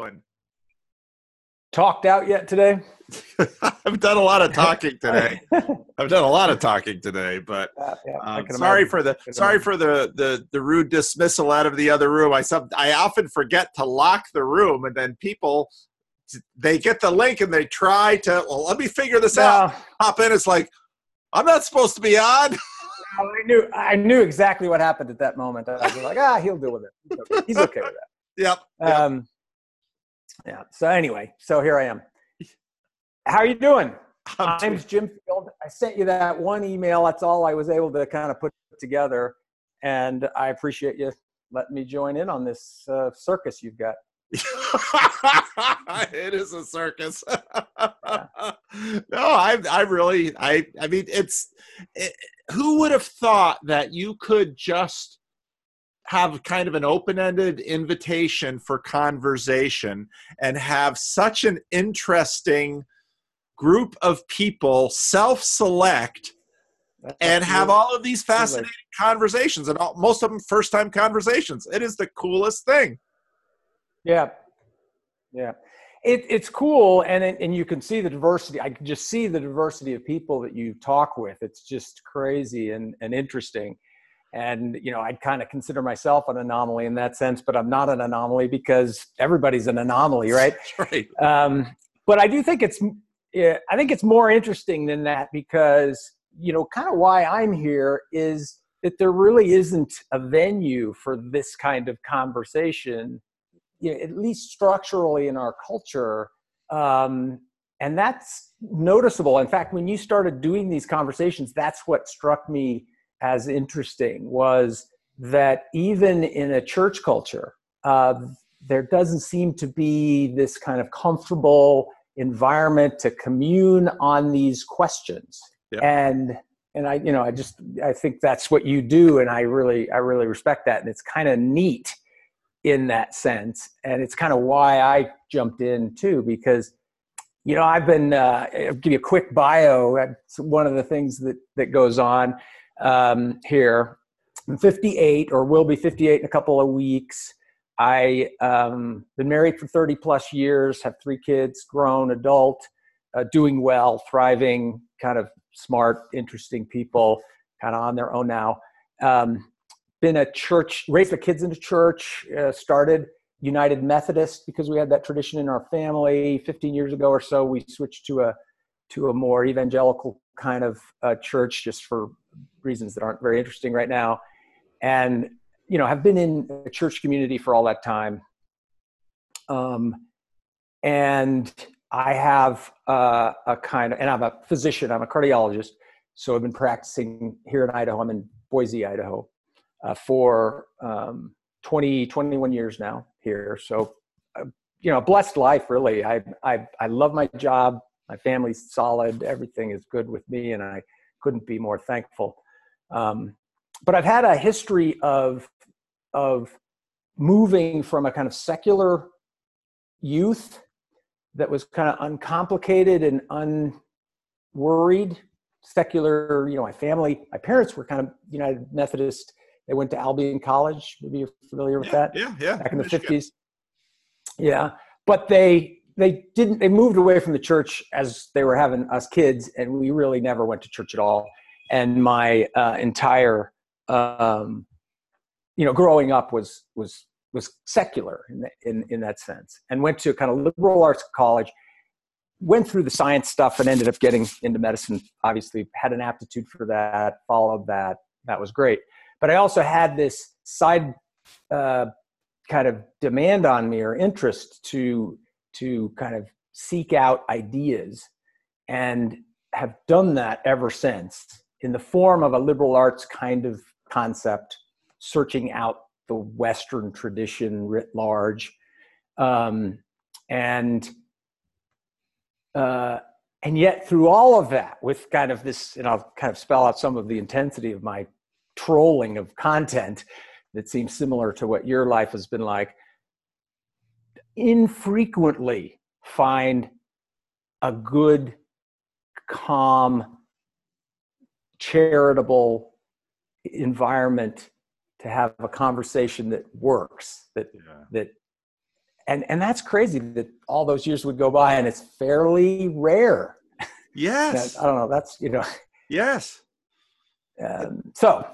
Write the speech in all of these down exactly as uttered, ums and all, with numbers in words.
doing? Talked out yet today? I've done a lot of talking today. I've done a lot of talking today, but yeah, yeah, um, sorry imagine. for the sorry imagine. for the, the the rude dismissal out of the other room. I some I often forget to lock the room, and then people they get the link and they try to well, let me figure this no. out. Hop in. It's like I'm not supposed to be on. No, I knew I knew exactly what happened at that moment. I was like, ah, he'll deal with it. He's okay, He's okay with that. Yep. yep. Um, yeah. So anyway, so here I am. How are you doing? I'm My name's Jim Field. I sent you that one email. That's all I was able to kind of put together. And I appreciate you letting me join in on this uh, circus you've got. It is a circus. Yeah. No, I, I really, I, I mean, it's, it, who would have thought that you could just have kind of an open-ended invitation for conversation and have such an interesting group of people self-select and have all of these fascinating conversations, and all, most of them first-time conversations. It is the coolest thing. Yeah, yeah, it, it's cool, and it, and you can see the diversity. I can just see the diversity of people that you talk with. It's just crazy and, and interesting. And, you know, I'd kind of consider myself an anomaly in that sense, but I'm not an anomaly because everybody's an anomaly, right? Right. Um, but I do think it's, yeah, I think it's more interesting than that because, you know, kind of why I'm here is that there really isn't a venue for this kind of conversation, you know, at least structurally in our culture. Um, and that's noticeable. In fact, when you started doing these conversations, that's what struck me as interesting, was that even in a church culture, uh, there doesn't seem to be this kind of comfortable environment to commune on these questions. Yep. And and I, you know, I just I think that's what you do, and I really I really respect that, and it's kind of neat in that sense, and it's kind of why I jumped in too, because you know I've been uh, I'll give you a quick bio. It's one of the things that that goes on um, here. I'm fifty-eight, or will be fifty-eight in a couple of weeks. I um, been married for thirty plus years, have three kids, grown, adult, uh, doing well, thriving, kind of smart, interesting people, kind of on their own now. Um, been a church, raised the kids in the church, uh, started United Methodist because we had that tradition in our family. fifteen years ago or so, we switched to a to a more evangelical kind of uh, church, just for reasons that aren't very interesting right now. And you know, have been in a church community for all that time. Um, and I have uh, a kind of, and I'm a physician, I'm a cardiologist. So I've been practicing here in Idaho. I'm in Boise, Idaho, uh, for um, twenty, twenty-one years now here. So, uh, you know, blessed life, really. I, I, I love my job. My family's solid. Everything is good with me, and I couldn't be more thankful. Um, but I've had a history of of moving from a kind of secular youth that was kind of uncomplicated and unworried. Secular, you know, my family, my parents were kind of United Methodist. They went to Albion College. Maybe you're familiar with yeah, that. Yeah, yeah. Back in the fifties. Yeah, but they they didn't. They moved away from the church as they were having us kids, and we really never went to church at all. And my uh, entire um, you know, growing up was was was secular in, in in that sense, and went to kind of liberal arts college, went through the science stuff, and ended up getting into medicine. Obviously, had an aptitude for that, followed that. That was great. But I also had this side uh, kind of demand on me, or interest to to kind of seek out ideas, and have done that ever since in the form of a liberal arts kind of concept, searching out the Western tradition writ large. Um, and, uh, and yet through all of that, with kind of this, and I'll kind of spell out some of the intensity of my trolling of content that seems similar to what your life has been like, infrequently find a good, calm, charitable environment to have a conversation that works, that yeah. that and and that's crazy that all those years would go by and it's fairly rare. Yes. That, I don't know. That's, you know, yes. Um, so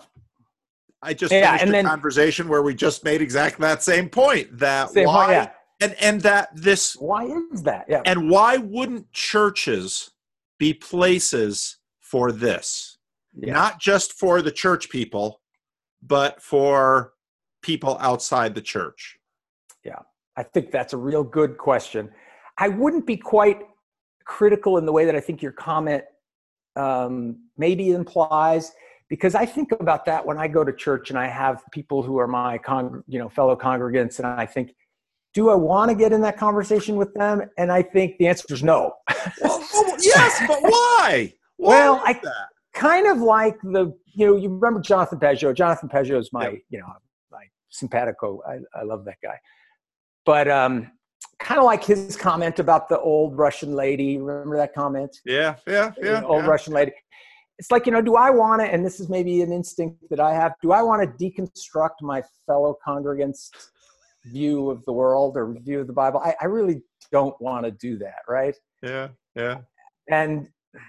I just yeah, finished and a then, conversation where we just made exactly that same point, that same why, point, yeah. and, and that this, Why is that? Yeah. and why wouldn't churches be places for this? Yeah. Not just for the church people, but for people outside the church. Yeah. I think that's a real good question. I wouldn't be quite critical in the way that I think your comment um, maybe implies, because I think about that when I go to church and I have people who are my con- you know, fellow congregants, and I think, do I want to get in that conversation with them? And I think the answer is no. Well, well, yes, but why? Why well, I that? kind of like the, you know, you remember Jonathan Pageau. Jonathan Pageau is my, Yep. you know, my simpatico. I, I love that guy. But um, kind of like his comment about the old Russian lady. Remember that comment? Yeah, yeah, yeah. The old yeah. Russian lady. It's like, you know, do I want to, and this is maybe an instinct that I have, do I want to deconstruct my fellow congregants' view of the world or view of the Bible? I, I really don't want to do that, right? Yeah, yeah. And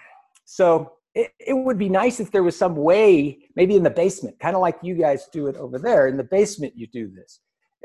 so it, it would be nice if there was some way, maybe in the basement, kind of like you guys do it over there. In the basement, you do this.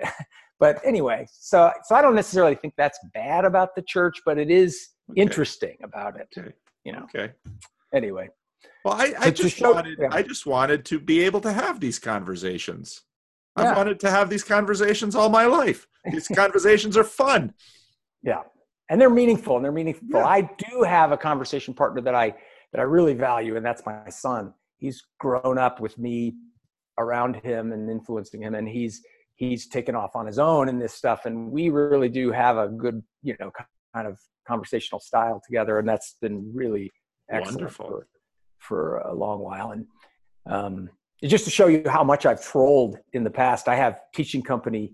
But anyway, so so I don't necessarily think that's bad about the church, but it is Okay. interesting about it. Okay. You know. Okay. Anyway. Well, I, I So to just show- wanted yeah. I just wanted to be able to have these conversations. Yeah. I've wanted to have these conversations all my life. These conversations are fun. Yeah. And they're meaningful and they're meaningful. Yeah. I do have a conversation partner that I that I really value, and that's my son. He's grown up with me around him and influencing him, and he's he's taken off on his own in this stuff, and we really do have a good, you know, kind of conversational style together, and that's been really excellent Wonderful. for, for a long while. And um, just to show you how much I've trolled in the past, I have teaching company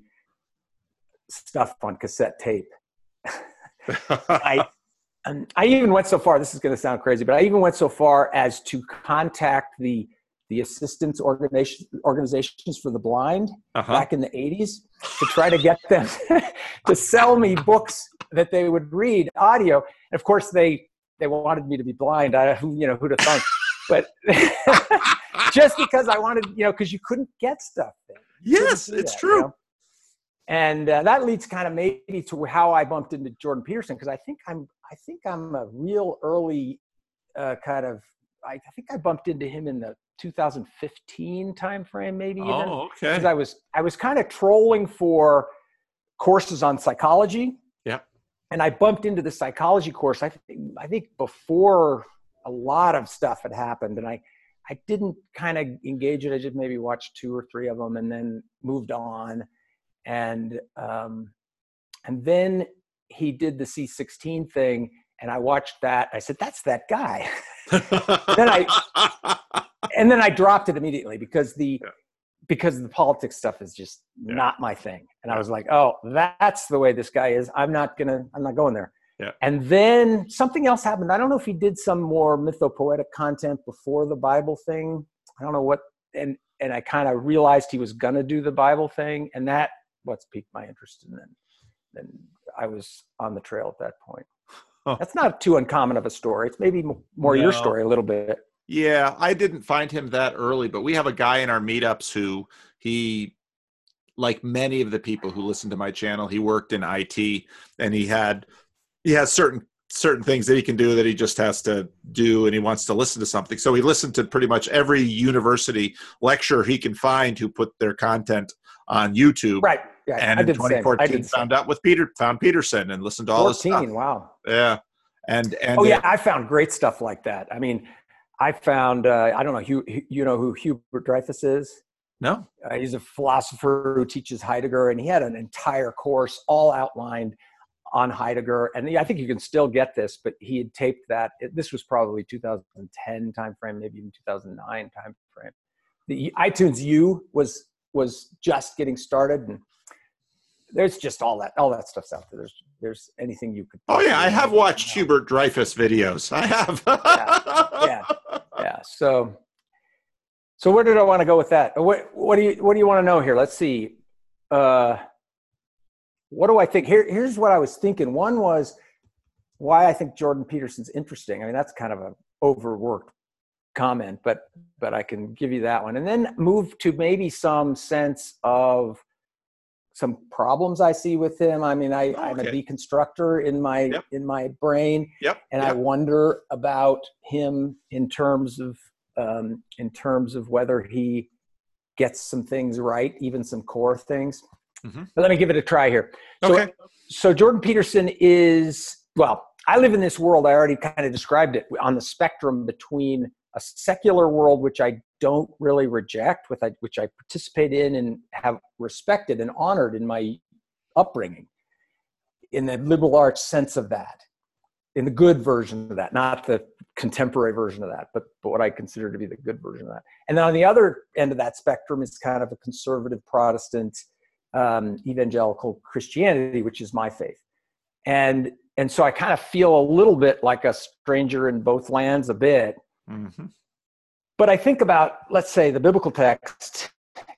stuff on cassette tape. I um, I even went so far, this is going to sound crazy, but I even went so far as to contact the the assistance organization, organizations for the blind Uh-huh. back in the eighties to try to get them to sell me books that they would read audio. And of course they, they wanted me to be blind. I, you know, who'd have thunk, but just because I wanted, you know, cause you couldn't get stuff then. You couldn't Yes, do it's that, true. you know? And uh, that leads kind of maybe to how I bumped into Jordan Peterson. Cause I think I'm, I think I'm a real early uh, kind of, I, I think I bumped into him in the two thousand fifteen timeframe, maybe even. Oh, okay. Because I was I was kind of trolling for courses on psychology. Yeah. And I bumped into the psychology course. I think I think before a lot of stuff had happened, and I I didn't kind of engage it. I just maybe watched two or three of them, and then moved on. And um, and then he did the C sixteen thing, and I watched that. I said, "That's that guy." then I. And then I dropped it immediately because the Yeah. because the politics stuff is just Yeah. not my thing. And I was like, oh, that's the way this guy is. I'm not gonna, I'm not going there. Yeah. And then something else happened. I don't know if he did some more mythopoetic content before the Bible thing. I don't know what, and and I kind of realized he was gonna do the Bible thing, and that what's piqued my interest. And then then I was on the trail at that point. Huh. That's not too uncommon of a story. It's maybe more your No. story a little bit. Yeah, I didn't find him that early, but we have a guy in our meetups who he, like many of the people who listen to my channel, he worked in I T, and he had he has certain certain things that he can do that he just has to do, and he wants to listen to something. So he listened to pretty much every university lecture he can find who put their content on YouTube. Right. Yeah. And I in did the same. twenty I fourteen did the same. found out with Peter found Peterson and listened to all his stuff. fourteen. Wow. Yeah. And and Oh it- yeah, I found great stuff like that. I mean, I found uh, I don't know, Hugh, you know who Hubert Dreyfus is? no. Uh, he's a philosopher who teaches Heidegger, and he had an entire course all outlined on Heidegger. And I think you can still get this, but he had taped that. It, this was probably two thousand ten timeframe, maybe even two thousand nine timeframe. The iTunes U was was just getting started, and there's just all that all that stuff's out there. There's there's anything you could. Oh yeah, I have watched now. Hubert Dreyfus videos. I have. Yeah. Yeah. So, so where did I want to go with that? What, what do you, what do you want to know here? Let's see. Uh, what do I think? Here, here's what I was thinking. One was why I think Jordan Peterson's interesting. I mean, that's kind of an overworked comment, but but I can give you that one. And then move to maybe some sense of some problems I see with him. I mean, I, oh, okay. I'm a deconstructor in my yep. in my brain, yep. and yep. I wonder about him in terms of um, in terms of whether he gets some things right, even some core things. Mm-hmm. But let me give it a try here. So, okay. so Jordan Peterson is, well, I live in this world, I already kind of described it, on the spectrum between a secular world, which I don't really reject, with which I participate in and have respected and honored in my upbringing, in the liberal arts sense of that, in the good version of that, not the contemporary version of that, but, but what I consider to be the good version of that. And then on the other end of that spectrum is kind of a conservative Protestant um, evangelical Christianity, which is my faith. And and so I kind of feel a little bit like a stranger in both lands a bit. Mm-hmm. But I think about, let's say, the biblical text,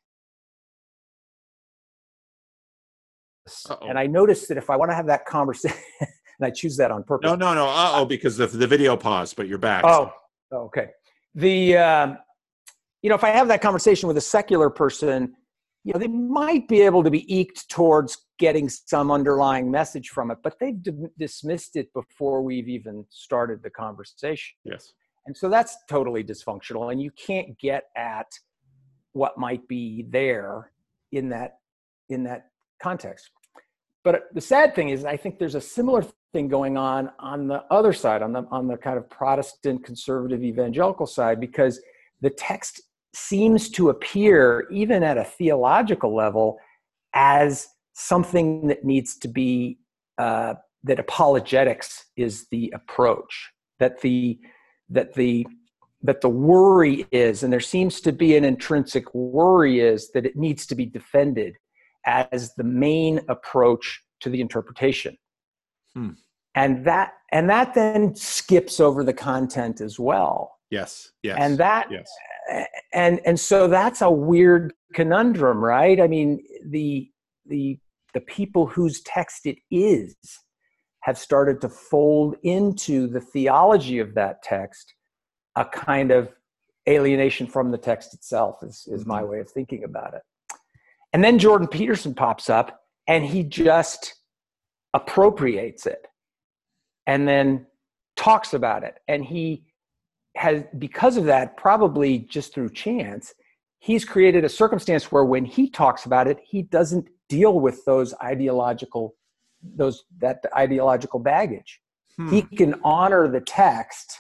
Uh-oh. and I notice that if I want to have that conversation, and I choose that on purpose. No, no, no. Uh-oh, because the, the video paused, but you're back. Oh, okay. The, um, you know, if I have that conversation with a secular person, you know, they might be able to be eked towards getting some underlying message from it, but they've d- dismissed it before we've even started the conversation. Yes. And so that's totally dysfunctional, and you can't get at what might be there in that, in that context. But the sad thing is, I think there's a similar thing going on on the other side, on the on the kind of Protestant conservative evangelical side, because the text seems to appear, even at a theological level, as something that needs to be, uh, that apologetics is the approach, that the that the that the worry is, and there seems to be an intrinsic worry is that it needs to be defended as the main approach to the interpretation. Hmm. And that and that then skips over the content as well. Yes. Yes. And that yes. and and so that's a weird conundrum, right? I mean, the the the people whose text it is have started to fold into the theology of that text a kind of alienation from the text itself, is, is my way of thinking about it. And then Jordan Peterson pops up and he just appropriates it and then talks about it. And he has, because of that, probably just through chance, he's created a circumstance where when he talks about it, he doesn't deal with those ideological, those, that ideological baggage. Hmm. He can honor the text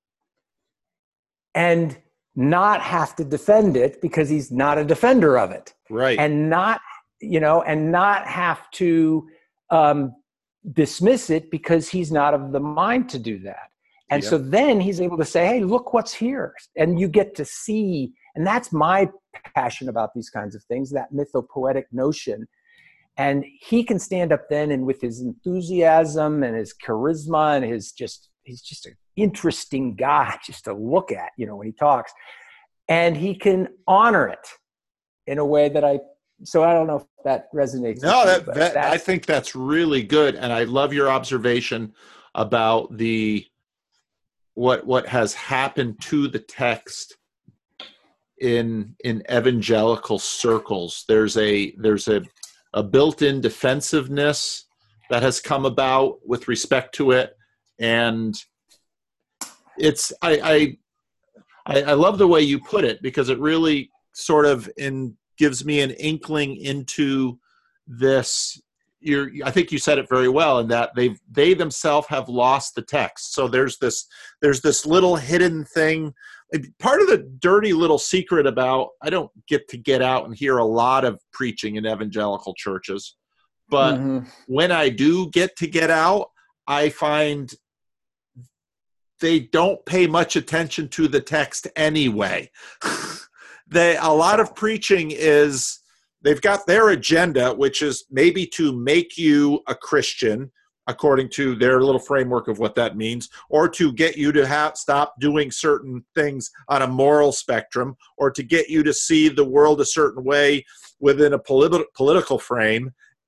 and not have to defend it because he's not a defender of it. Right. And not, you know, and not have to um, dismiss it because he's not of the mind to do that. And yep. so then he's able to say, hey, look what's here. And you get to see, and that's my passion about these kinds of things, that mythopoetic notion. And he can stand up then and with his enthusiasm and his charisma and his just, he's just an interesting guy just to look at, you know, when he talks. And he can honor it in a way that I, so I don't know if that resonates. No, with that, you, that I think that's really good. And I love your observation about the, what, what has happened to the text in, in evangelical circles. There's a, there's a, a built-in defensiveness that has come about with respect to it. And it's, I, I, I love the way you put it, because it really sort of in, gives me an inkling into this. You're, I think you said it very well, in that they they themselves have lost the text. So there's this there's this little hidden thing. Part of the dirty little secret about, I don't get to get out and hear a lot of preaching in evangelical churches, but mm-hmm. when I do get to get out, I find they don't pay much attention to the text anyway. They, a lot of preaching is, they've got their agenda, which is maybe to make you a Christian, according to their little framework of what that means, or to get you to have, stop doing certain things on a moral spectrum, or to get you to see the world a certain way within a politi- political frame.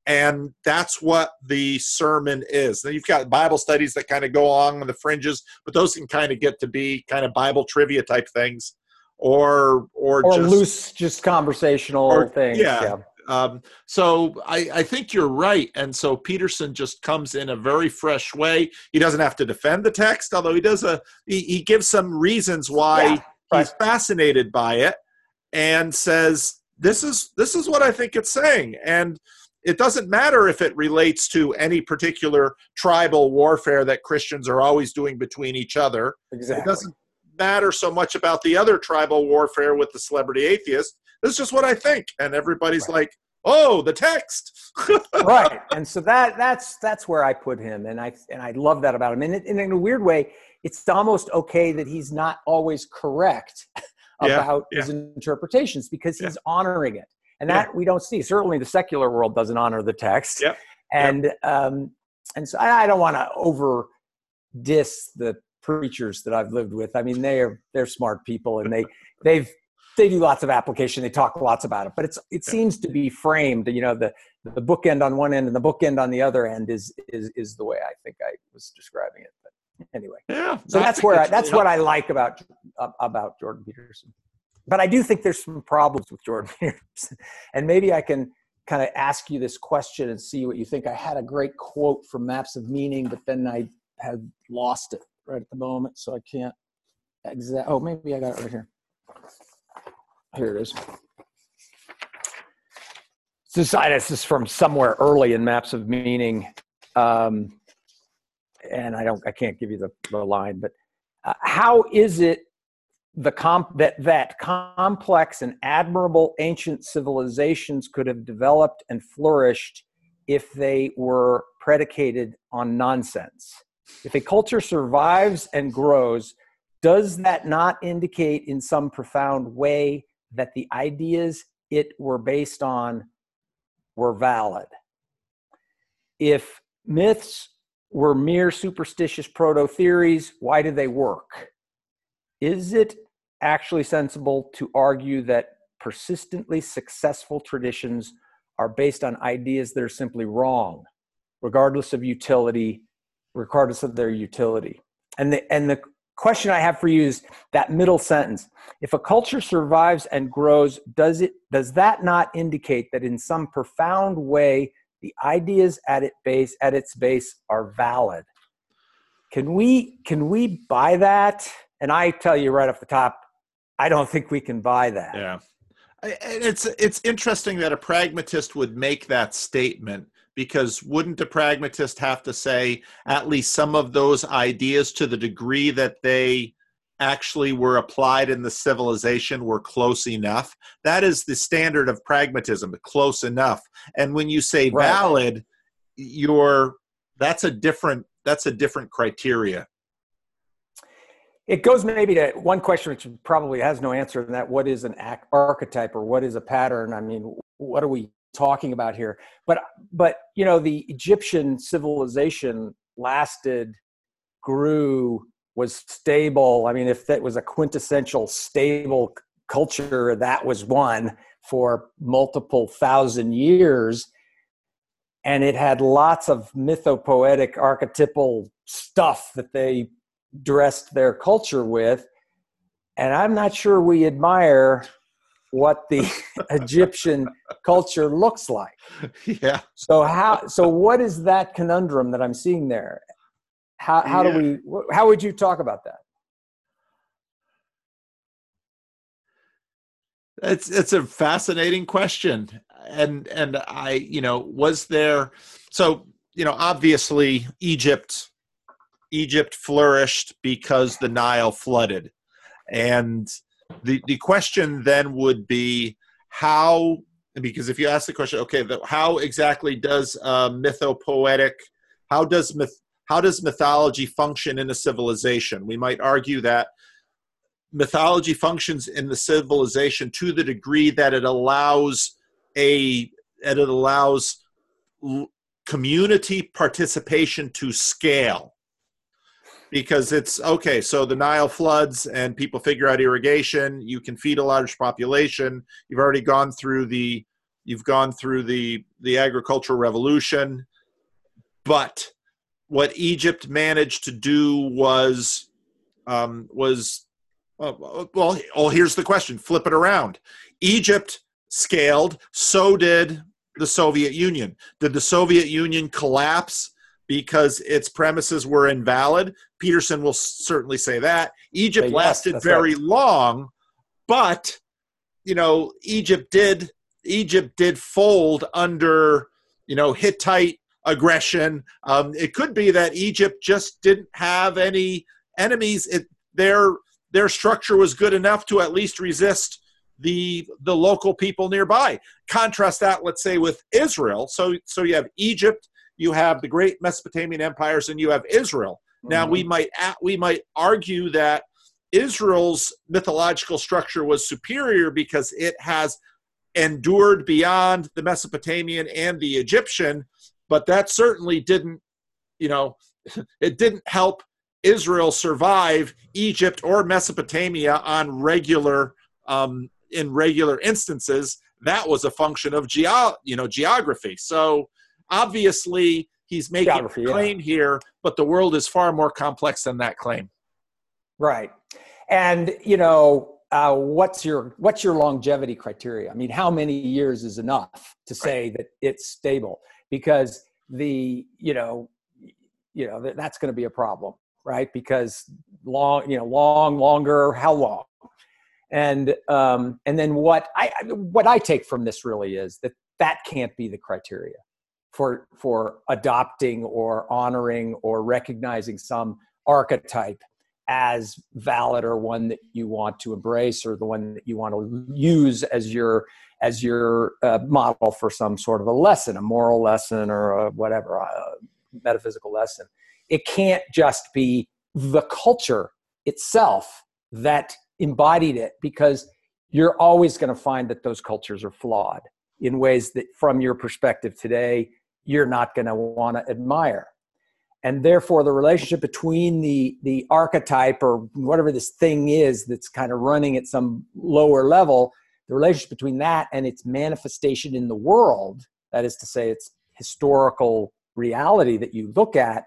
And that's what the sermon is. Then you've got Bible studies that kind of go along on the fringes, but those can kind of get to be kind of Bible trivia type things, or or, or just loose, just conversational or, things. Yeah. yeah. Um, so I, I think you're right. And so Peterson just comes in a very fresh way. He doesn't have to defend the text, although he does a he, he gives some reasons why Yeah, right. he's fascinated by it, and says, this is this is what I think it's saying. And it doesn't matter if it relates to any particular tribal warfare that Christians are always doing between each other. Exactly. It doesn't matter so much about the other tribal warfare with the celebrity atheist. This is just what I think. And everybody's right. like, oh, the text. Right. And so that that's that's where I put him. And I and I love that about him. And, it, and in a weird way, it's almost okay that he's not always correct about yeah, yeah. his interpretations, because he's yeah. honoring it. And that yeah. we don't see. Certainly the secular world doesn't honor the text. Yep. And yep. um and so I, I don't want to over diss the preachers that I've lived with. I mean, they're they're smart people, and they they've they do lots of application. They talk lots about it, but it's it yeah. seems to be framed. You know, the the bookend on one end and the bookend on the other end is is is the way I think I was describing it. But anyway, yeah. So that's where I, that's what I like about about Jordan Peterson. But I do think there's some problems with Jordan Peterson, and maybe I can kind of ask you this question and see what you think. I had a great quote from Maps of Meaning, but then I had lost it right at the moment, so I can't exact. Oh, maybe I got it right here. Here it is. This, this is from somewhere early in Maps of Meaning, um, and I don't, I can't give you the, the line. But uh, how is it the comp that that complex and admirable ancient civilizations could have developed and flourished if they were predicated on nonsense? If a culture survives and grows, does that not indicate in some profound way that the ideas it were based on were valid? If myths were mere superstitious proto-theories, why do they work? Is it actually sensible to argue that persistently successful traditions are based on ideas that are simply wrong, regardless of utility, regardless of their utility? And the, and the question I have for you is that middle sentence. If a culture survives and grows, does it does that not indicate that in some profound way the ideas at its base at its base are valid? Can we can we buy that? And I tell you right off the top, I don't think we can buy that. Yeah. It's it's interesting that a pragmatist would make that statement, because wouldn't a pragmatist have to say at least some of those ideas, to the degree that they actually were applied in the civilization, were close enough? That is the standard of pragmatism, close enough. And when you say right. valid, you're that's a different that's a different criteria. It goes maybe to one question which probably has no answer, and that what is an archetype, or what is a pattern? I mean, what are we talking about here? But, but you know, the Egyptian civilization lasted, grew, was stable. I mean, if that was a quintessential stable culture, that was one for multiple thousand years. And it had lots of mythopoetic archetypal stuff that they dressed their culture with. And I'm not sure we admire what the Egyptian culture looks like. Yeah. So how, so what is that conundrum that I'm seeing there? How, how yeah. do we, how would you talk about that? It's, it's a fascinating question. And, and I, you know, was there, so, you know, obviously Egypt, Egypt flourished because the Nile flooded. And the, the question then would be how, because if you ask the question, okay, the, how exactly does uh, mythopoetic, how does myth, how does mythology function in a civilization? We might argue that mythology functions in the civilization to the degree that it allows a, that it allows community participation to scale. Because it's, okay, so the Nile floods and people figure out irrigation, you can feed a large population, you've already gone through the, you've gone through the the agricultural revolution, but what Egypt managed to do was um, was well, well. Oh, here's the question: flip it around. Egypt scaled, so did the Soviet Union. Did the Soviet Union collapse because its premises were invalid? Peterson will certainly say that. Egypt Yes, lasted very right. long, but you know, Egypt did Egypt did fold under, you know, Hittite aggression. Um, it could be that Egypt just didn't have any enemies. It, their their structure was good enough to at least resist the the local people nearby. Contrast that, let's say, with Israel. So so you have Egypt, you have the great Mesopotamian empires, and you have Israel. Mm-hmm. Now we might we might argue that Israel's mythological structure was superior because it has endured beyond the Mesopotamian and the Egyptian, but that certainly didn't, you know, it didn't help Israel survive Egypt or Mesopotamia on regular, um, in regular instances. That was a function of geo, you know, geography. So obviously he's making geography, a claim yeah. here, but the world is far more complex than that claim. Right. And, you know, uh, what's your what's your longevity criteria? I mean, how many years is enough to say right. that it's stable? Because the, you know, you know, that, that's going to be a problem, right? Because long, you know, long, longer, how long? And um, and then what I what I take from this really is that that can't be the criteria for for adopting or honoring or recognizing some archetype as valid or one that you want to embrace or the one that you want to use as your as your uh, model for some sort of a lesson, a moral lesson or a whatever, a metaphysical lesson. It can't just be the culture itself that embodied it, because you're always going to find that those cultures are flawed in ways that from your perspective today, you're not going to want to admire. And therefore, the relationship between the, the archetype or whatever this thing is that's kind of running at some lower level, the relationship between that and its manifestation in the world, that is to say, its historical reality that you look at,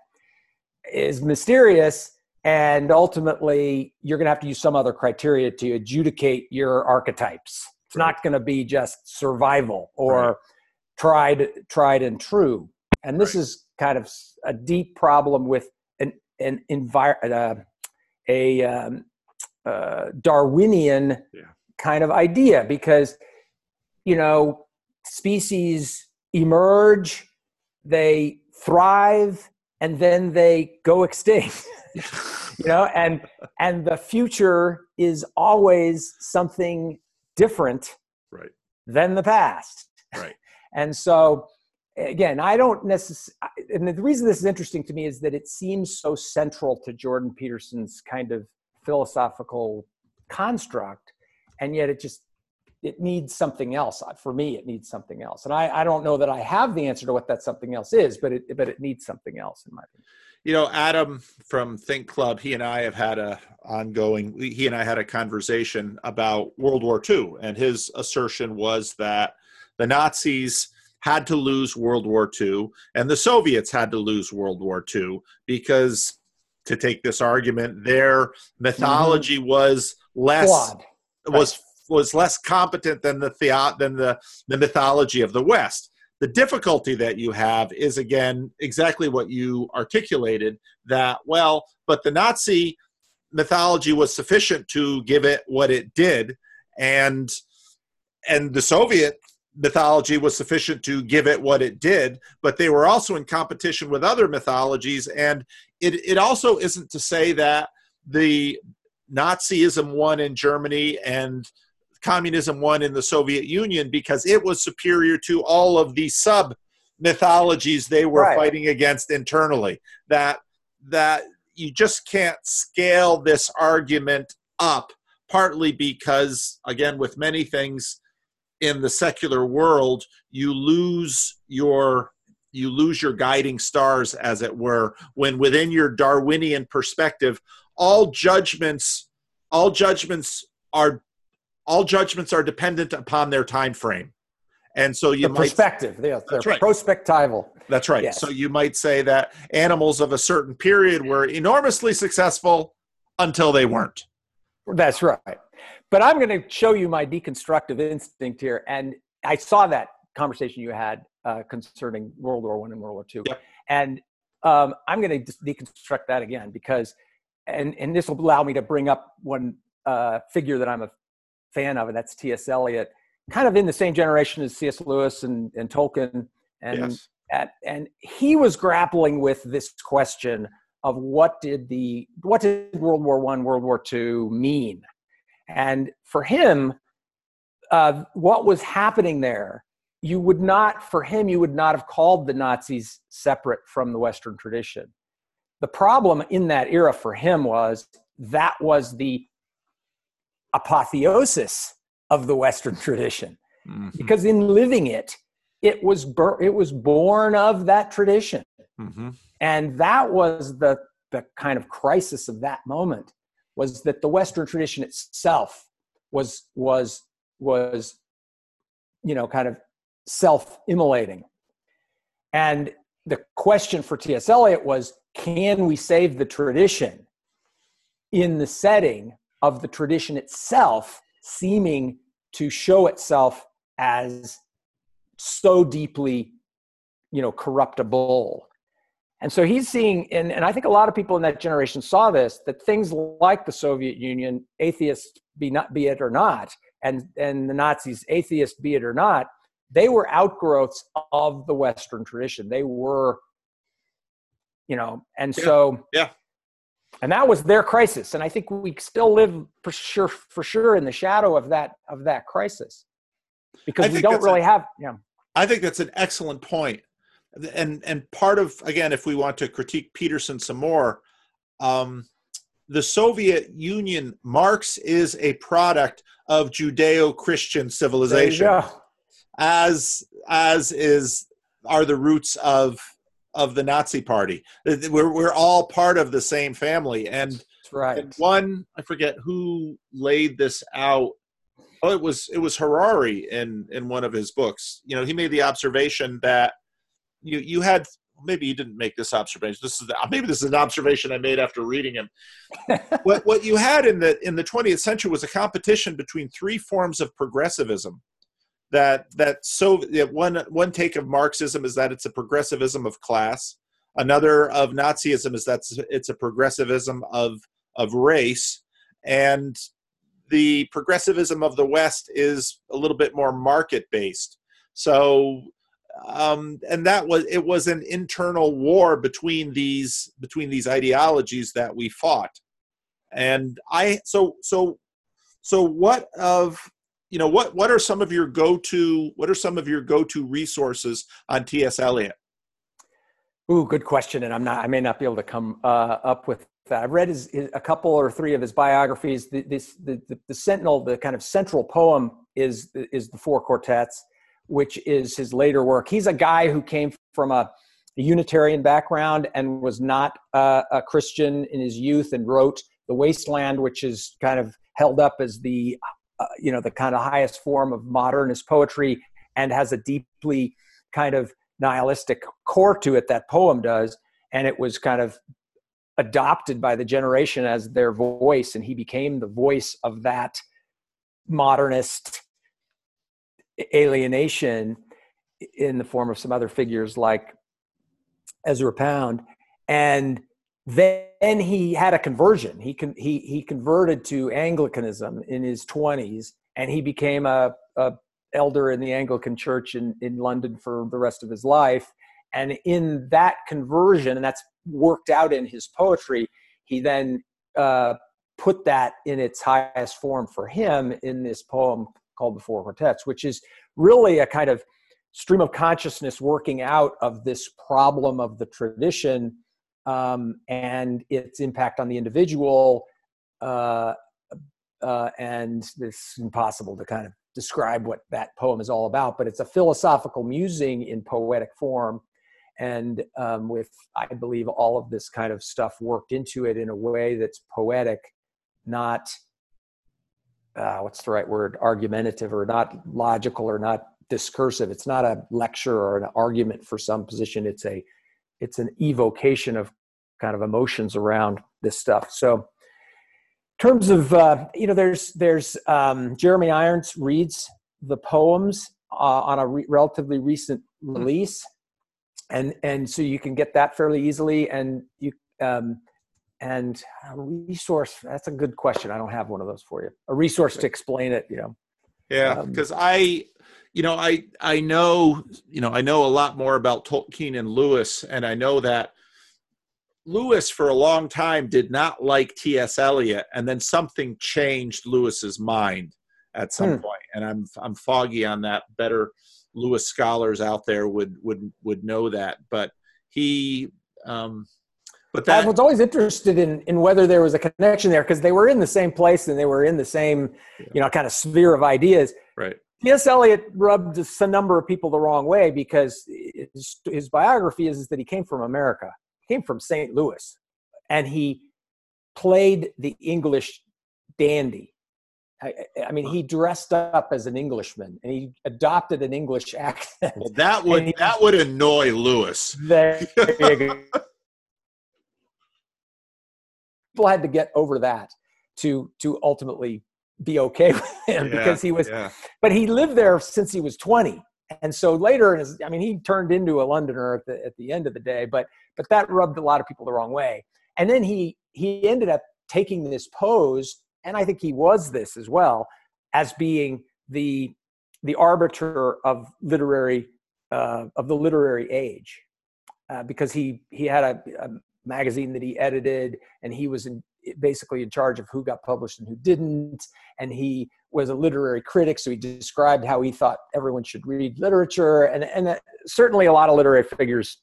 is mysterious. And ultimately, you're going to have to use some other criteria to adjudicate your archetypes. It's right. not going to be just survival or right. tried, tried and true. And this right. is kind of a deep problem with an an envir- uh, a um, uh, Darwinian yeah. kind of idea, because you know species emerge, they thrive, and then they go extinct. you know, and and the future is always something different right. than the past. Right. And so. Again, I don't necessarily, and the reason this is interesting to me is that it seems so central to Jordan Peterson's kind of philosophical construct, and yet it just, it needs something else. For me, it needs something else. And I, I don't know that I have the answer to what that something else is, but it, but it needs something else in my opinion. You know, Adam from Think Club, he and I have had a ongoing, he and I had a conversation about World War Two, and his assertion was that the Nazis had to lose World War Two, and the Soviets had to lose World War Two because, to take this argument, their mythology mm-hmm. was less Flawed. was right. was less competent than the theo- than the, the mythology of the West. The difficulty that you have is, again, exactly what you articulated, that, well, but the Nazi mythology was sufficient to give it what it did, and and the Soviet mythology was sufficient to give it what it did, but they were also in competition with other mythologies. And it, it also isn't to say that the Nazism won in Germany and communism won in the Soviet Union because it was superior to all of the sub mythologies they were right. fighting against internally. That, that you just can't scale this argument up, partly because, again, with many things, in the secular world, you lose your you lose your guiding stars, as it were, when within your Darwinian perspective, all judgments, all judgments are all judgments are dependent upon their time frame. And so you the might perspective, yeah, they're that's right. prospectival. That's right. Yes. So you might say that animals of a certain period were enormously successful until they weren't. That's right. But I'm going to show you my deconstructive instinct here. And I saw that conversation you had uh, concerning World War One and World War Two. Yep. And um, I'm going to deconstruct that again because, and, and this will allow me to bring up one uh, figure that I'm a fan of, and that's T S Eliot, kind of in the same generation as C S Lewis and, and Tolkien. And, Yes. at, and he was grappling with this question of what did the, what did World War One, World War Two mean? And for him, uh, what was happening there, you would not, for him, you would not have called the Nazis separate from the Western tradition. The problem in that era for him was that was the apotheosis of the Western tradition. Mm-hmm. Because in living it, it was bur- it was born of that tradition. Mm-hmm. And that was the, the kind of crisis of that moment, was that the Western tradition itself was, was, was, you know, kind of self-immolating. And the question for T S Eliot was, can we save the tradition in the setting of the tradition itself seeming to show itself as so deeply, you know, corruptible? And so he's seeing, and, and I think a lot of people in that generation saw this, that things like the Soviet Union, atheist be not be it or not, and, and the Nazis, atheist be it or not, they were outgrowths of the Western tradition. They were, you know, and yeah. so, yeah. And that was their crisis. And I think we still live for sure, for sure in the shadow of that, of that crisis, because we don't really a, have, yeah. I think that's an excellent point. And, and part of, again, if we want to critique Peterson some more, um, the Soviet Union, Marx is a product of Judeo-Christian civilization, as, as is, are the roots of, of the Nazi Party. We're, we're all part of the same family. And, That's right. and one, I forget who laid this out. Oh, it was, it was Harari in, in one of his books. You know, he made the observation that you, you had, maybe you didn't make this observation. This is, maybe this is an observation I made after reading him. what, what you had in the, in the twentieth century was a competition between three forms of progressivism. That that so one one take of Marxism is that it's a progressivism of class. Another of Nazism is that it's a progressivism of of race, and the progressivism of the West is a little bit more market based. So, um, and that was it was an internal war between these between these ideologies that we fought. And I so so so what of You know, what, what are some of your go-to, what are some of your go-to resources on T S Eliot? Ooh, good question. And I'm not, I may not be able to come uh, up with that. I've read his, his, a couple or three of his biographies. The, this, the, the, the Sentinel, the kind of central poem is, is the Four Quartets, which is his later work. He's a guy who came from a, a Unitarian background and was not uh, a Christian in his youth, and wrote The Wasteland, which is kind of held up as the Uh, you know, the kind of highest form of modernist poetry, and has a deeply kind of nihilistic core to it, that poem does. And it was kind of adopted by the generation as their voice. And he became the voice of that modernist alienation in the form of some other figures like Ezra Pound. And then he had a conversion. He con- he he converted to Anglicanism in his twenties, and he became a, a elder in the Anglican Church in, in London for the rest of his life. And in that conversion, and that's worked out in his poetry, he then uh, put that in its highest form for him in this poem called The Four Quartets, which is really a kind of stream of consciousness working out of this problem of the tradition, um, and its impact on the individual. Uh, uh, and it's impossible to kind of describe what that poem is all about, but it's a philosophical musing in poetic form. And um, with, I believe, all of this kind of stuff worked into it in a way that's poetic, not, uh, what's the right word, argumentative, or not logical, or not discursive. It's not a lecture or an argument for some position. It's a, it's an evocation of kind of emotions around this stuff. So in terms of, uh, you know, there's, there's um, Jeremy Irons reads the poems uh, on a re- relatively recent release. And, and so you can get that fairly easily. And you, um, and a resource, that's a good question. I don't have one of those for you. A resource to explain it, you know. Yeah. Um, Cause I, you know, I, I know, you know, I know a lot more about Tolkien and Lewis, and I know that Lewis for a long time did not like T S Eliot, and then something changed Lewis's mind at some hmm. point. And I'm, I'm foggy on that. Better Lewis scholars out there would, would, would know that, but he, um, but that I was always interested in, in whether there was a connection there, because they were in the same place and they were in the same, you know, kind of sphere of ideas. right. T S Eliot rubbed a number of people the wrong way because his, his biography is, is that he came from America. He came from Saint Louis, and he played the English dandy. I, I mean, he dressed up as an Englishman, and he adopted an English accent. Well, that would he, that would annoy Lewis. There you go. People had to get over that to to ultimately be okay with him, Yeah, because he was, yeah. but he lived there since he was twenty. And so later in his, I mean, he turned into a Londoner at the, at the end of the day, but, but that rubbed a lot of people the wrong way. And then he, he ended up taking this pose, and I think he was this as well, as being the, the arbiter of literary, uh, of the literary age, uh, because he, he had a, a magazine that he edited, and he was in, basically in charge of who got published and who didn't. And he was a literary critic, so he described how he thought everyone should read literature. And, and that, certainly a lot of literary figures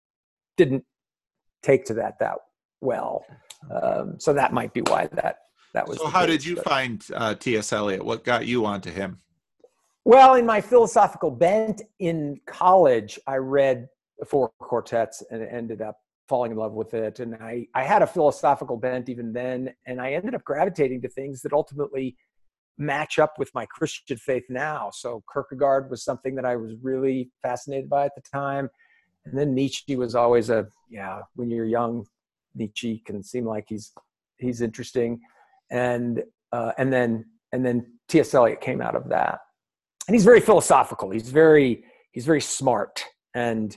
didn't take to that that well. Um, so that might be why that, that was. So how did you find uh, T S Eliot? What got you onto him? Well, in my philosophical bent in college, I read four quartets and ended up falling in love with it. And I, I had a philosophical bent even then, and I ended up gravitating to things that ultimately match up with my Christian faith now. So Kierkegaard was something that I was really fascinated by at the time. And then Nietzsche was always a, yeah, when you're young, Nietzsche can seem like he's, he's interesting. And, uh, and then, and then T S Eliot came out of that. And he's very philosophical. He's very, he's very smart. And,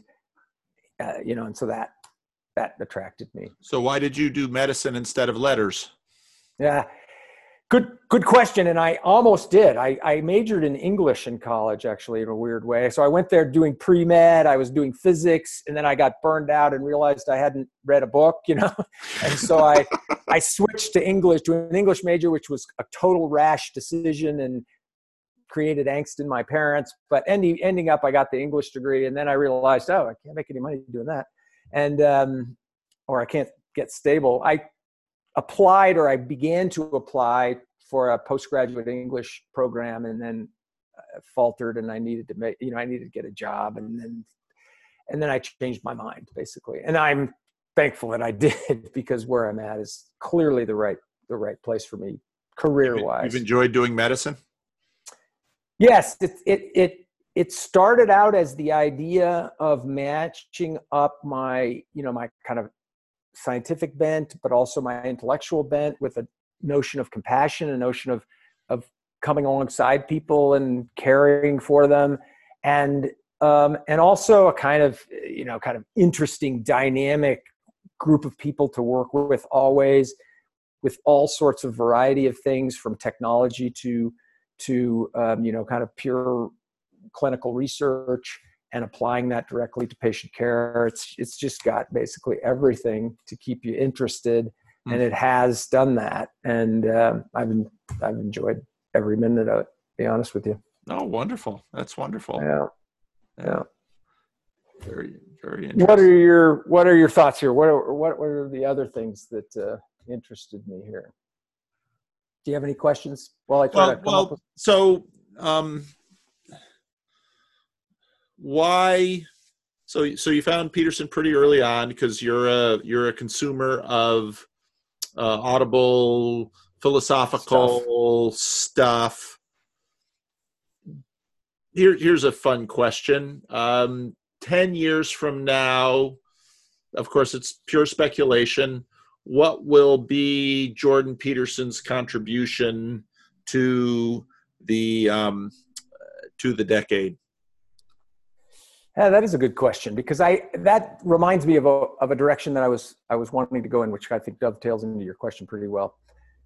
uh, you know, and so that, that attracted me. So why did you do medicine instead of letters? Yeah, good, good question. And I almost did. I, I majored in English in college, actually, in a weird way. So I went there doing pre-med, I was doing physics, and then I got burned out and realized I hadn't read a book, you know? And so I, I switched to English, to an English major, which was a total rash decision and created angst in my parents. But ending, ending up, I got the English degree, and then I realized, oh, I can't make any money doing that. And, um, or I can't get stable. I applied, or I began to apply for a postgraduate English program, and then uh, faltered, and I needed to make, you know, I needed to get a job. And then, and then I changed my mind, basically. And I'm thankful that I did, because where I'm at is clearly the right, the right place for me career wise. You've enjoyed doing medicine? Yes. It, it, it, It started out as the idea of matching up my, you know, my kind of scientific bent, but also my intellectual bent with a notion of compassion, a notion of, of coming alongside people and caring for them. And, um, and also a kind of, you know, kind of interesting, dynamic group of people to work with, always, with all sorts of variety of things, from technology to, to, um, you know, kind of pure clinical research, and applying that directly to patient care. It's it's just got basically everything to keep you interested, and it has done that. And um, I've been, I've enjoyed every minute of it, to be honest with you. Oh, wonderful! That's wonderful. Yeah, yeah. yeah. Very, very interesting. What are your What are your thoughts here? What are what what are the other things that uh, interested me here? Do you have any questions while I try well, to come well, up with? So, um, why? So, so you found Peterson pretty early on, because you're a you're a consumer of uh, Audible philosophical stuff. stuff. here, here's a fun question. Um, ten years from now, of course, it's pure speculation. What will be Jordan Peterson's contribution to the um, to the decade? Yeah, that is a good question, because I that reminds me of a of a direction that I was I was wanting to go in, which I think dovetails into your question pretty well.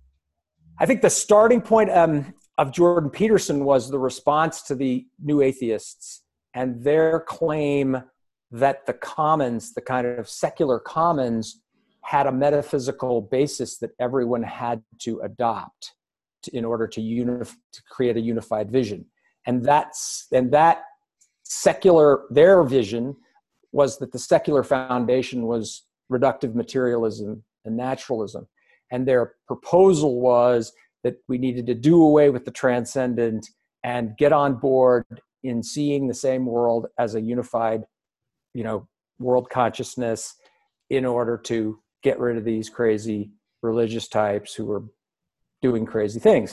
I think the starting point um, of Jordan Peterson was the response to the New Atheists and their claim that the commons, the kind of secular commons, had a metaphysical basis that everyone had to adopt to, in order to, unif- to create a unified vision. And that's and that secular, their vision was that the secular foundation was reductive materialism and naturalism. And their proposal was that we needed to do away with the transcendent and get on board in seeing the same world as a unified, you know, world consciousness, in order to get rid of these crazy religious types who were doing crazy things.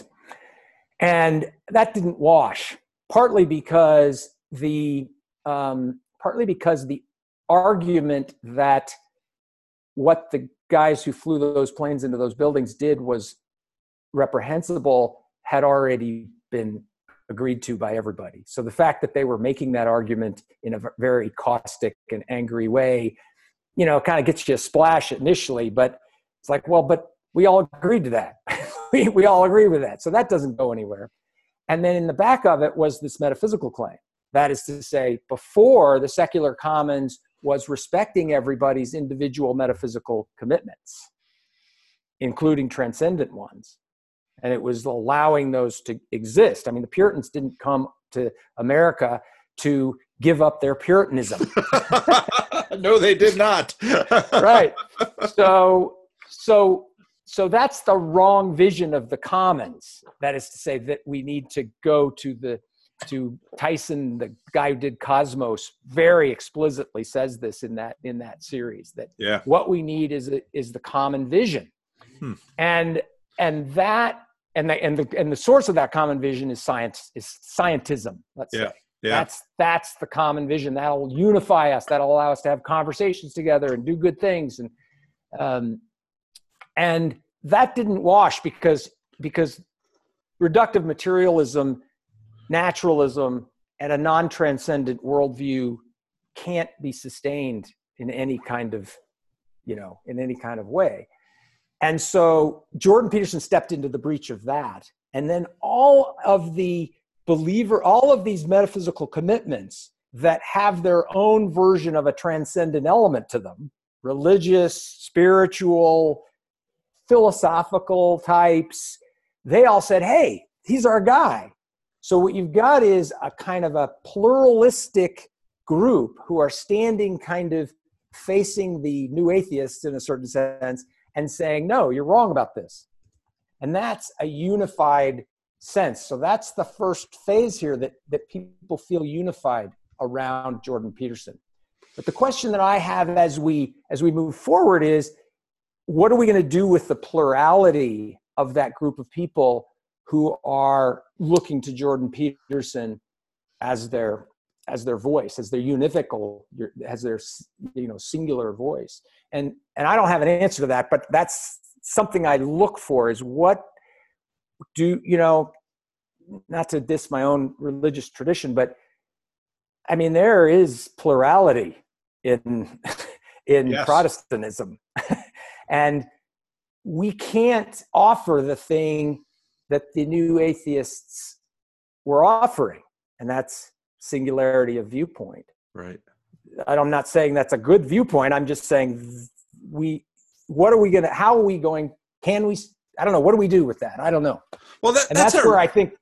And that didn't wash, partly because the um, partly because the argument that what the guys who flew those planes into those buildings did was reprehensible had already been agreed to by everybody. So the fact that they were making that argument in a very caustic and angry way, you know, kind of gets you a splash initially, but it's like, well, but we all agreed to that. we, we all agree with that. So that doesn't go anywhere. And then in the back of it was this metaphysical claim. That is to say, before, the secular commons was respecting everybody's individual metaphysical commitments, including transcendent ones. And it was allowing those to exist. I mean, the Puritans didn't come to America to give up their Puritanism. No, they did not. Right. So, so, so that's the wrong vision of the commons. That is to say that we need to go to the, to Tyson, the guy who did Cosmos, very explicitly says this in that, in that series, that yeah. what we need is, a, is the common vision. Hmm. And, and that, and the, and the, and the source of that common vision is science, is scientism, let's yeah. say. Yeah. That's that's the common vision. That'll unify us. That'll allow us to have conversations together and do good things. And um, and that didn't wash because because reductive materialism, naturalism, and a non-transcendent worldview can't be sustained in any kind of, you know, in any kind of way. And so Jordan Peterson stepped into the breach of that. And then all of the believer, all of these metaphysical commitments that have their own version of a transcendent element to them, religious, spiritual, philosophical types, they all said, hey, he's our guy. So what you've got is a kind of a pluralistic group who are standing kind of facing the new atheists in a certain sense and saying, no, you're wrong about this. And that's a unified sense. So that's the first phase here, that, that people feel unified around Jordan Peterson. But the question that I have as we as we move forward is, what are we going to do with the plurality of that group of people who are looking to Jordan Peterson as their as their voice, as their univocal, as their, you know, singular voice? And and I don't have an answer to that, but that's something I look for, is what do, you know, not to diss my own religious tradition, but I mean, there is plurality in, in yes. Protestantism. And we can't offer the thing that the new atheists were offering, and that's singularity of viewpoint. Right. I'm not saying that's a good viewpoint. I'm just saying we, what are we going to, how are we going, can we, I don't know, what do we do with that? I don't know. Well, that, and that's, that's a, where I think.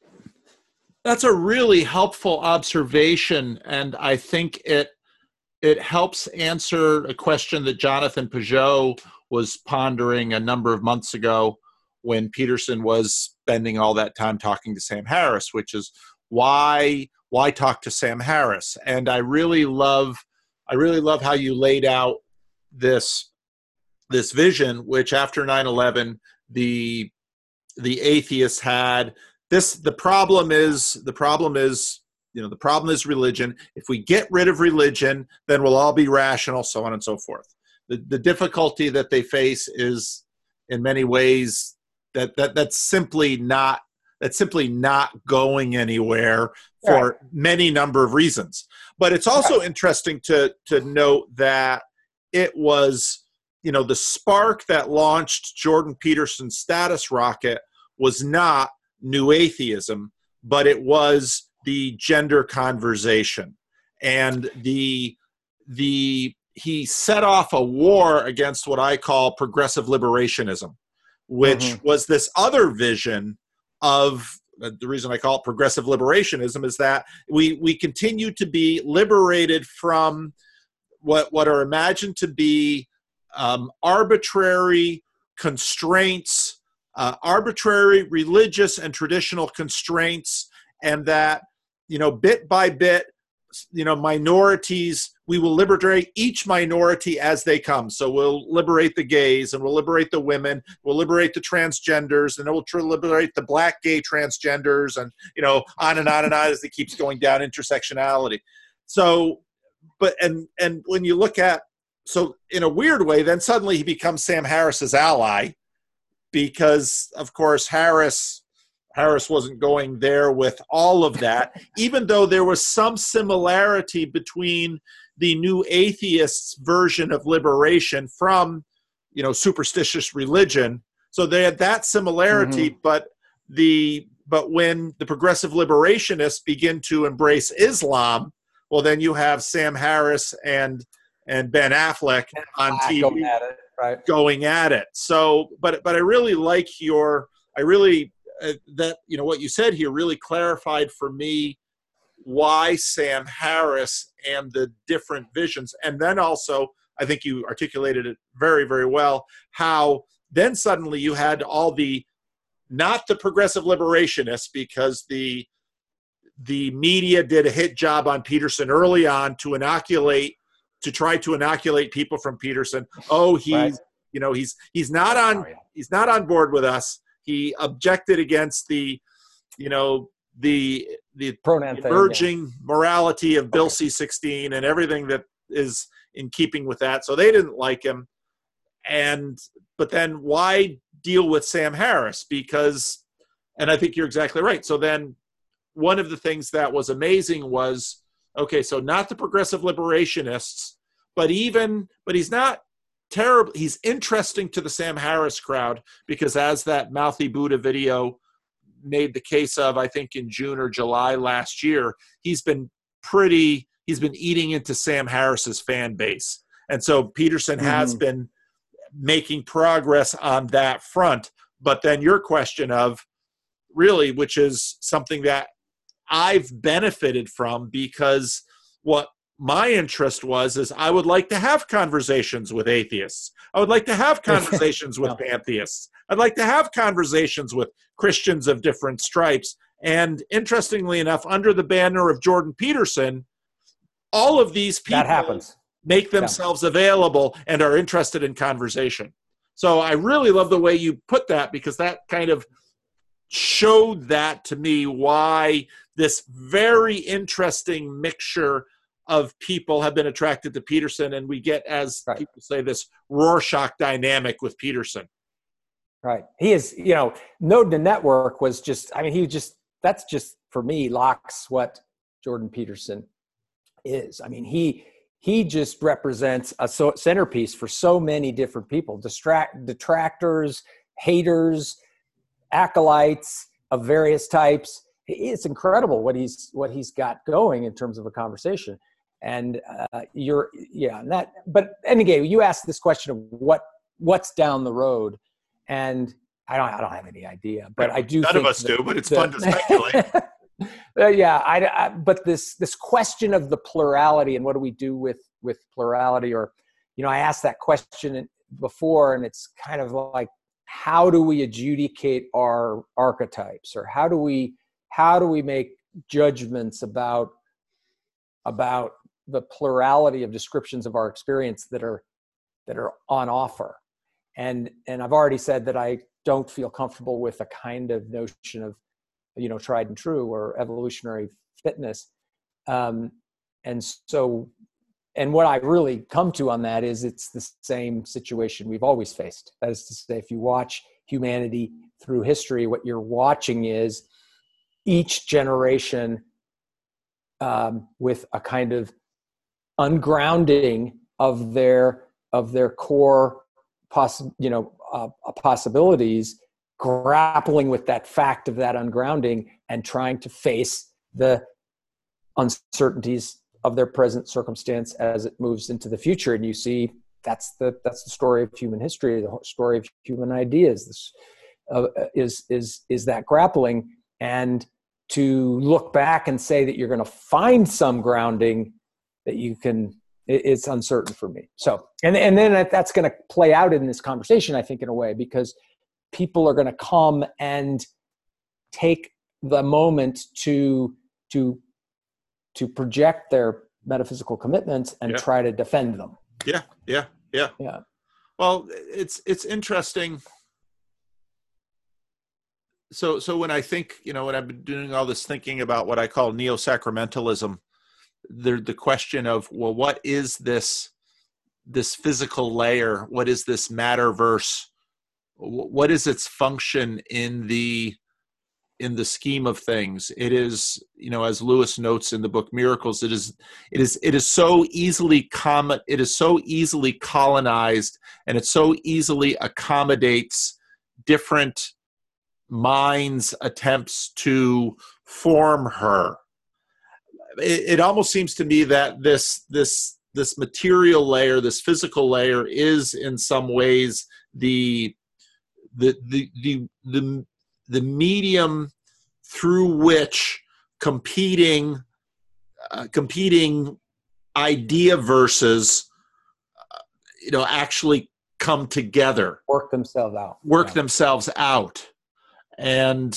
That's a really helpful observation. And I think it, it helps answer a question that Jonathan Pageau was pondering a number of months ago when Peterson was spending all that time talking to Sam Harris, which is why, why talk to Sam Harris? And I really love, I really love how you laid out this, this vision, which after nine eleven, the, the atheists had this, the problem is, the problem is you know, the problem is religion. If we get rid of religion, then we'll all be rational, so on and so forth. The, the difficulty that they face is in many ways that, that that's simply not, that's simply not going anywhere for Right. many number of reasons. But it's also Right. interesting to, to note that it was, you know, the spark that launched Jordan Peterson's status rocket was not new atheism, but it was the gender conversation. And the, the, he set off a war against what I call progressive liberationism, which Mm-hmm. was this other vision of, the reason I call it progressive liberationism is that we, we continue to be liberated from what, what are imagined to be um, arbitrary constraints, uh, arbitrary religious and traditional constraints, and that, you know, bit by bit, you know, minorities, we will liberate each minority as they come. So we'll liberate the gays, and we'll liberate the women, we'll liberate the transgenders, and we'll try to liberate the black gay transgenders, and, you know, on and on and on as it keeps going down, intersectionality. So, but, and, and when you look at, so in a weird way, then suddenly he becomes Sam Harris's ally, because of course Harris, Harris wasn't going there with all of that, even though there was some similarity between the new atheists' version of liberation from, you know, superstitious religion. So they had that similarity, Mm-hmm. but the but when the progressive liberationists begin to embrace Islam, well, then you have Sam Harris and and Ben Affleck on T V Going at it, right? going at it. So, but but I really like your, I really. Uh, that, you know, what you said here really clarified for me why Sam Harris and the different visions. And then also, I think you articulated it very, very well, how then suddenly you had all the, not the progressive liberationists, because the, the media did a hit job on Peterson early on to inoculate, to try to inoculate people from Peterson. Oh, he's, Right. you know, he's, he's not on, Oh, yeah. he's not on board with us. He objected against the, you know, the the Pronoun thing, emerging yeah. morality of Bill Okay. C sixteen and everything that is in keeping with that. So they didn't like him. And but then why deal with Sam Harris? Because, and I think you're exactly right. So then one of the things that was amazing was, okay, so not the progressive liberationists, but even, but he's not terrible. He's interesting to the Sam Harris crowd, because as that Mouthy Buddha video made the case of, I think in June or July last year, he's been pretty, he's been eating into Sam Harris's fan base. And so Peterson mm-hmm. has been making progress on that front. But then your question of really, which is something that I've benefited from, because what my interest was, is I would like to have conversations with atheists. I would like to have conversations with No. pantheists. I'd like to have conversations with Christians of different stripes. And interestingly enough, under the banner of Jordan Peterson, all of these people that happens. make themselves yeah. available and are interested in conversation. So I really love the way you put that, because that kind of showed that to me, why this very interesting mixture of people have been attracted to Peterson, and we get, as right. people say, this Rorschach dynamic with Peterson. Right. He is, you know, Node to Network was just, I mean, he just, that's just, for me, locks what Jordan Peterson is. I mean, he, he just represents a so, centerpiece for so many different people, distract, detractors, haters, acolytes of various types. It's incredible what he's, what he's got going in terms of a conversation. And uh, you're, yeah, that, but anyway, you asked this question of what, what's down the road. And I don't, I don't have any idea, but I do None think of us that, do, but it's that, fun to speculate. uh, yeah. I, I, but this, this question of the plurality and what do we do with, with plurality, or, you know, I asked that question before, and it's kind of like, how do we adjudicate our archetypes, or how do we, how do we make judgments about, about the plurality of descriptions of our experience that are, that are on offer? And, and I've already said that I don't feel comfortable with a kind of notion of, you know, tried and true or evolutionary fitness. Um, and so, and what I really come to on that is it's the same situation we've always faced. That is to say, if you watch humanity through history, what you're watching is each generation um, with a kind of ungrounding of their of their core possi- you know uh, possibilities, grappling with that fact of that ungrounding and trying to face the uncertainties of their present circumstance as it moves into the future. And you see that's the that's the story of human history, the story of human ideas. This uh, is is is that grappling. And to look back and say that you're going to find some grounding that you can, it, it's uncertain for me. So, and and then that's going to play out in this conversation, I think, in a way, because people are going to come and take the moment to to to project their metaphysical commitments and Yeah. try to defend them. Yeah, yeah, yeah. Yeah. Well, it's it's interesting. So so when I think, you know, when I've been doing all this thinking about what I call neo-sacramentalism, the the question of, well, what is this this physical layer? What is this matterverse? What is its function in the in the scheme of things? It is, you know, as Lewis notes in the book Miracles, it is it is it is so easily com- it is so easily colonized, and it so easily accommodates different minds' attempts to form her. It, it almost seems to me that this this this material layer, this physical layer, is in some ways the the the the the, the medium through which competing uh, competing idea verses uh, you know actually come together, Work themselves out. work Yeah. themselves out. And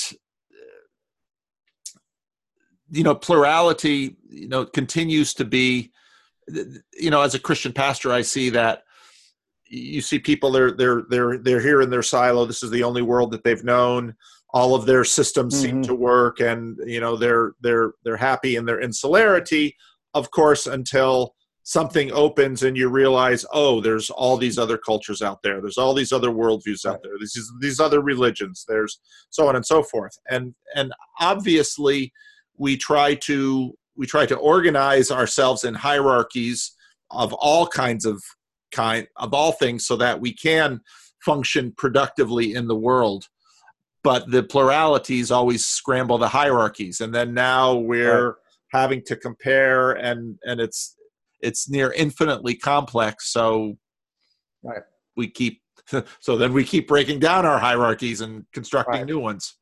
you know plurality you know continues to be, you know as a Christian pastor, I see that you see people, they're they're they're they're here in their silo. This is the only world that they've known. All of their systems Mm-hmm. seem to work, and you know they're they're they're happy in their insularity, of course, until something opens and you realize, oh, there's all these other cultures out there. There's all these other worldviews out there. There's these, these other religions. There's so on and so forth. And and obviously, we try to we try to organize ourselves in hierarchies of all kinds of kind of all things so that we can function productively in the world. But the pluralities always scramble the hierarchies, and then now we're right. having to compare, and and it's it's near infinitely complex. So right. we keep so then we keep breaking down our hierarchies and constructing right. new ones.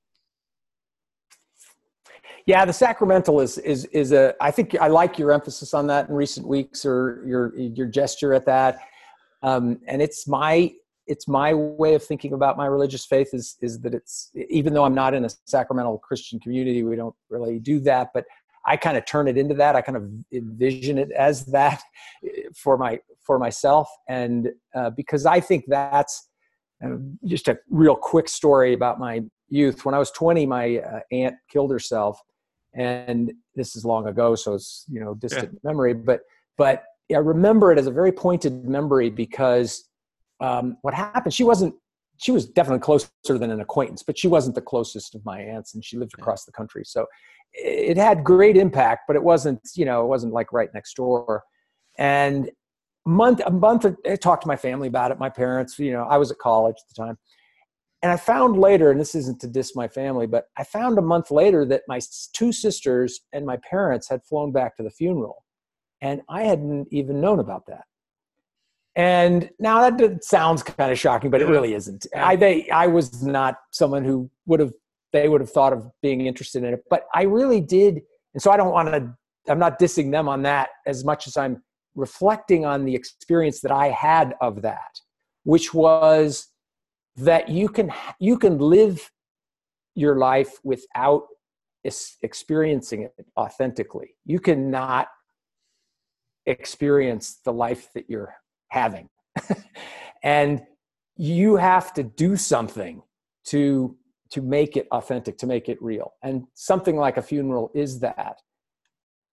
Yeah, the sacramental is is is a. I think I like your emphasis on that in recent weeks, or your your gesture at that. Um, and it's my it's my way of thinking about my religious faith is is that it's, even though I'm not in a sacramental Christian community, we don't really do that, but I kind of turn it into that. I kind of envision it as that for my for myself, and uh, because I think that's uh, just a real quick story about my youth. When I was twenty, my uh, aunt killed herself, and this is long ago, so it's, you know, distant yeah. memory, but but. I remember it as a very pointed memory because um, what happened, she wasn't, she was definitely closer than an acquaintance, but she wasn't the closest of my aunts, and she lived across the country. So it had great impact, but it wasn't, you know, it wasn't like right next door. And month, a month, I talked to my family about it, my parents, you know, I was at college at the time. And I found later, and this isn't to diss my family, but I found a month later that my two sisters and my parents had flown back to the funeral. And I hadn't even known about that. And now that sounds kind of shocking, but yeah. it really isn't. Yeah. I they I was not someone who would have they would have thought of being interested in it, but I really did. And so I don't want to. I'm not dissing them on that as much as I'm reflecting on the experience that I had of that, which was that you can you can live your life without experiencing it authentically. You cannot experience the life that you're having. And you have to do something to to make it authentic, to make it real. And something like a funeral is that.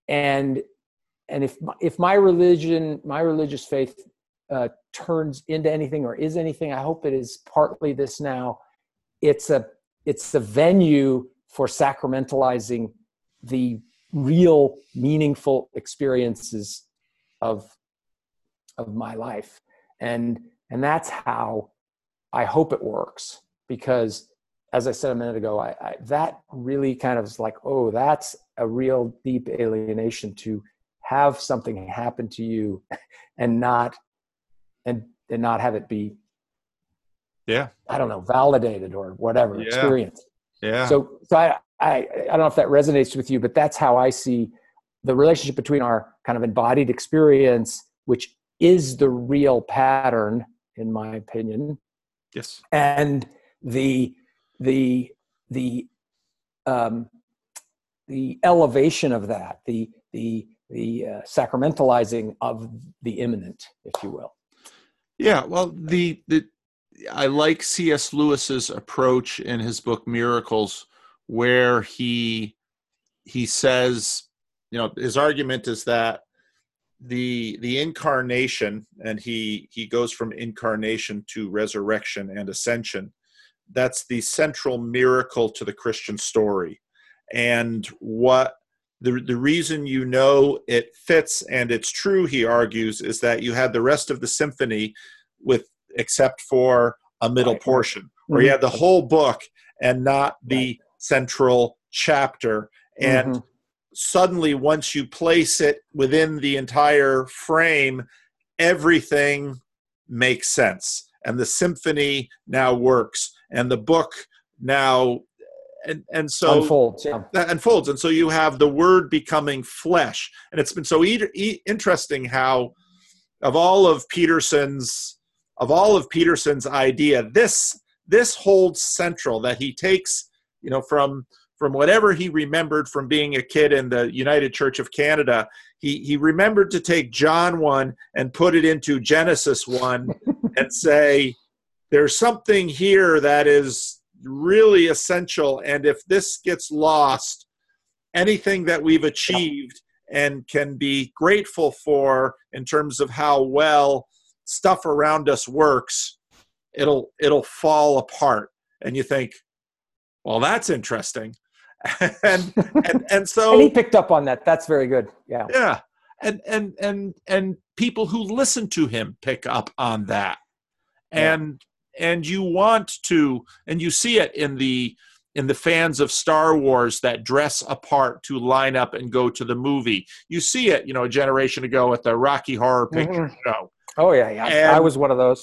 and and if my, if my religion, my religious faith, uh, turns into anything or is anything, I hope it is partly this now. It's a it's a venue for sacramentalizing the real, meaningful experiences of of my life, and and that's how I hope it works. Because, as I said a minute ago, I, I that really kind of is like, oh, that's a real deep alienation to have something happen to you, and not and and not have it be, yeah, I don't know, validated or whatever, yeah, experience. yeah. So, so I, I, I don't know if that resonates with you, but that's how I see the relationship between our kind of embodied experience, which is the real pattern, in my opinion. Yes. And the, the, the, um, the elevation of that, the, the, the uh, sacramentalizing of the immanent, if you will. Yeah. Well, the, the, I like C S Lewis's approach in his book Miracles, where he he says, you know, his argument is that the the incarnation, and he he goes from incarnation to resurrection and ascension, that's the central miracle to the Christian story. And what the the reason you know it fits and it's true, he argues, is that you had the rest of the symphony with, except for a middle Right, portion, right. where Mm-hmm. you had the whole book and not the Right. central chapter. And Mm-hmm. suddenly, once you place it within the entire frame, everything makes sense. And the symphony now works. And the book now, and, and so Unfolds, yeah. that unfolds. And so you have the word becoming flesh. And it's been so e- e- interesting how, of all of Peterson's, of all of Peterson's idea, this this holds central, that he takes, you know, from from whatever he remembered from being a kid in the United Church of Canada. He he remembered to take John one and put it into Genesis one and say, there's something here that is really essential, and if this gets lost, anything that we've achieved and can be grateful for in terms of how well stuff around us works, it'll it'll fall apart. And you think, well, that's interesting. and, and and so and he picked up on that. That's very good. Yeah. Yeah. And and and and people who listen to him pick up on that. And yeah. and you want to, and you see it in the in the fans of Star Wars that dress apart to line up and go to the movie. You see it, you know, a generation ago at the Rocky Horror Picture Mm-hmm. Show. Oh yeah, yeah. And, I was one of those.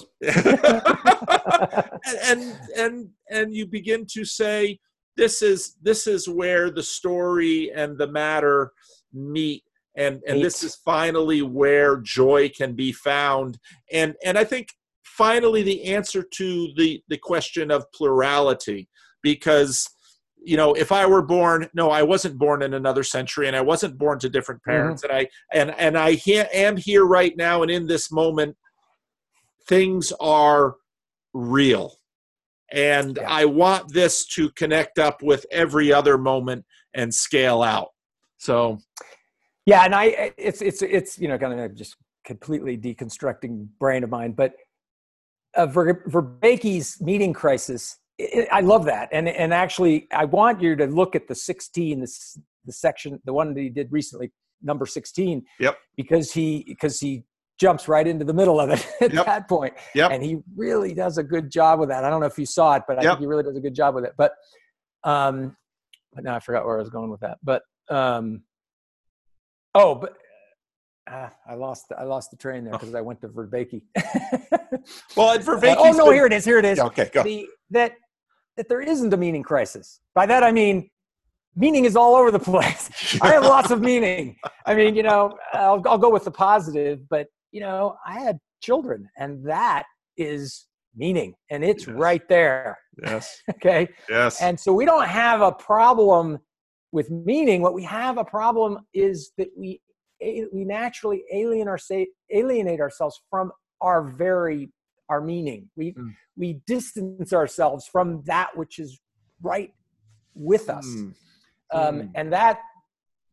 and, and and and you begin to say, this is this is where the story and the matter meet, and and Meet. This is finally where joy can be found. And and I think finally the answer to the the question of plurality, because, you know, if I were born, no, I wasn't born in another century, and I wasn't born to different parents, mm-hmm. and I and and I he- am here right now, and in this moment, things are real, and yeah. I want this to connect up with every other moment and scale out. So, yeah, and I, it's it's it's you know, kind of just completely deconstructing brain of mine, but uh, Ver, Verbekey's meaning crisis. I love that. And and actually, I want you to look at the sixteen, this the section, the one that he did recently, number sixteen. Yep. Because he because he jumps right into the middle of it at yep. that point. Yep. And he really does a good job with that. I don't know if you saw it, but I yep. think he really does a good job with it. But um, but now I forgot where I was going with that. But um, oh, but uh, I lost I lost the train there because oh. I went to Verbekey. Well, at Verbekey's oh no, been... here it is. Here it is. Yeah, okay, go. The, that. that there isn't a meaning crisis. By that, I mean, meaning is all over the place. I have lots of meaning. I mean, you know, I'll, I'll go with the positive, but, you know, I had children, and that is meaning, and it's yes. right there. Yes. Okay? Yes. And so we don't have a problem with meaning. What we have a problem is that we we naturally alien our, alienate ourselves from our very our meaning. We mm. we distance ourselves from that which is right with us. Mm. Um, mm. And that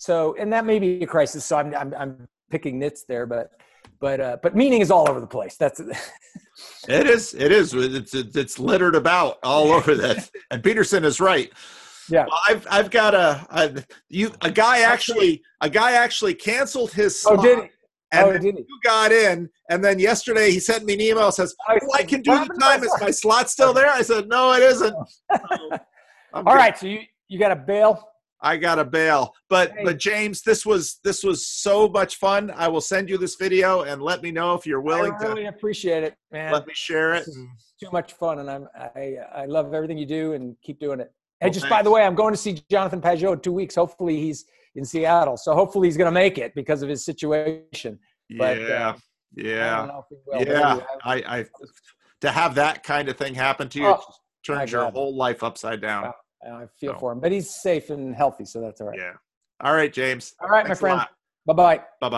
So, and that may be a crisis. So I'm, I'm, I'm picking nits there, but, but, uh, but meaning is all over the place. That's it is. It is. It's, it's littered about all over that. And Peterson is right. Yeah. Well, I've, I've got a, a, you, a guy actually, a guy actually canceled his slot. Oh, did he? And oh, then did he? you got in, and then yesterday he sent me an email says, "Oh, I can do the time. Is my slot still there?" I said, "No, it isn't." So, all right, so you you got to bail. I got to bail, but hey. but James, this was this was so much fun. I will send you this video and let me know if you're willing I really to. appreciate it, man. Let me share it. Too much fun, and I'm I I love everything you do, and keep doing it. Hey, Well, just thanks. by the way, I'm going to see Jonathan Pajot in two weeks. Hopefully, he's in Seattle, so hopefully he's going to make it because of his situation. But, yeah, uh, yeah, I don't know if he will, yeah. but I, I to have that kind of thing happen to you Oh, it just turns your God. whole life upside down. Wow. I feel So. for him, but he's safe and healthy, so that's all right. Yeah. All right, James. All right, Thanks my a friend. lot. Bye bye. Bye bye.